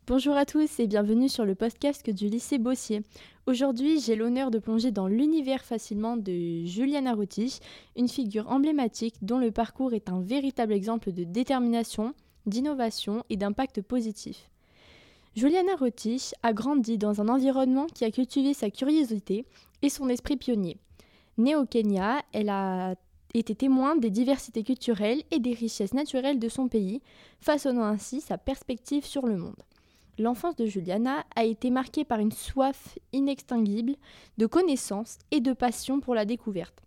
Bonjour à tous et bienvenue sur le podcast du lycée Bossier. Aujourd'hui, j'ai l'honneur de plonger dans l'univers facilement de Juliana Rotich, une figure emblématique dont le parcours est un véritable exemple de détermination, d'innovation et d'impact positif. Juliana Rotich a grandi dans un environnement qui a cultivé sa curiosité et son esprit pionnier. Née au Kenya, elle a été témoin des diversités culturelles et des richesses naturelles de son pays, façonnant ainsi sa perspective sur le monde. L'enfance de Juliana a été marquée par une soif inextinguible de connaissances et de passion pour la découverte.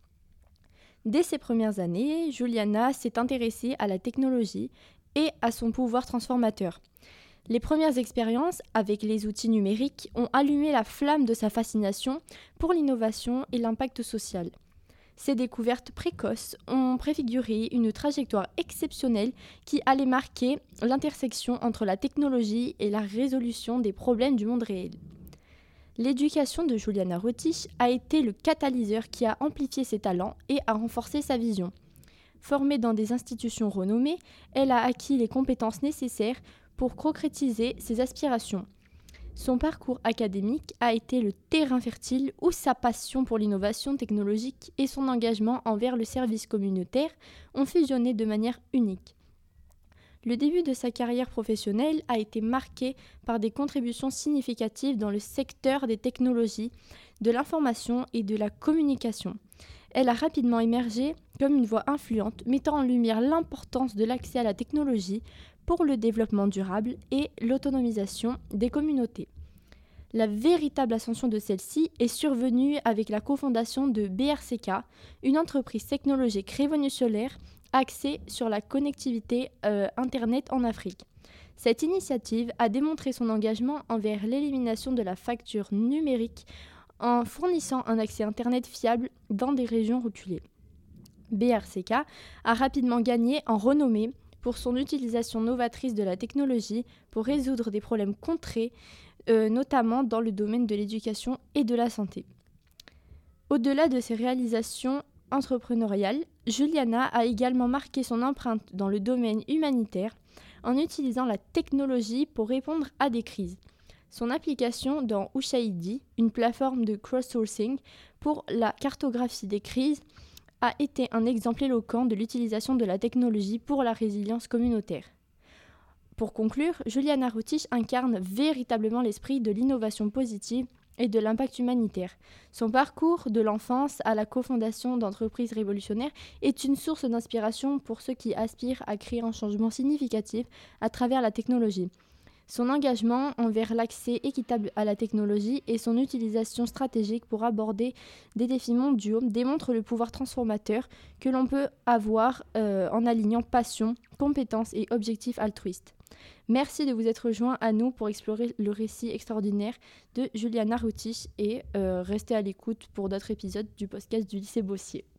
Dès ses premières années, Juliana s'est intéressée à la technologie et à son pouvoir transformateur. Les premières expériences avec les outils numériques ont allumé la flamme de sa fascination pour l'innovation et l'impact social. Ces découvertes précoces ont préfiguré une trajectoire exceptionnelle qui allait marquer l'intersection entre la technologie et la résolution des problèmes du monde réel. L'éducation de Juliana Rotich a été le catalyseur qui a amplifié ses talents et a renforcé sa vision. Formée dans des institutions renommées, elle a acquis les compétences nécessaires pour concrétiser ses aspirations. Son parcours académique a été le terrain fertile où sa passion pour l'innovation technologique et son engagement envers le service communautaire ont fusionné de manière unique. Le début de sa carrière professionnelle a été marqué par des contributions significatives dans le secteur des technologies, de l'information et de la communication. Elle a rapidement émergé comme une voix influente, mettant en lumière l'importance de l'accès à la technologie pour le développement durable et l'autonomisation des communautés. La véritable ascension de celle-ci est survenue avec la cofondation de BRCK, une entreprise technologique révolutionnaire axée sur la connectivité Internet en Afrique. Cette initiative a démontré son engagement envers l'élimination de la facture numérique en fournissant un accès Internet fiable dans des régions reculées. BRCK a rapidement gagné en renommée pour son utilisation novatrice de la technologie pour résoudre des problèmes concrets, notamment dans le domaine de l'éducation et de la santé. Au-delà de ses réalisations entrepreneuriales, Juliana a également marqué son empreinte dans le domaine humanitaire en utilisant la technologie pour répondre à des crises. Son application dans Ushahidi, une plateforme de crowdsourcing pour la cartographie des crises, a été un exemple éloquent de l'utilisation de la technologie pour la résilience communautaire. Pour conclure, Juliana Rotich incarne véritablement l'esprit de l'innovation positive et de l'impact humanitaire. Son parcours de l'enfance à la cofondation d'entreprises révolutionnaires est une source d'inspiration pour ceux qui aspirent à créer un changement significatif à travers la technologie. Son engagement envers l'accès équitable à la technologie et son utilisation stratégique pour aborder des défis mondiaux démontrent le pouvoir transformateur que l'on peut avoir en alignant passion, compétences et objectifs altruistes. Merci de vous être joints à nous pour explorer le récit extraordinaire de Juliana Rotich et restez à l'écoute pour d'autres épisodes du podcast du lycée Bossier.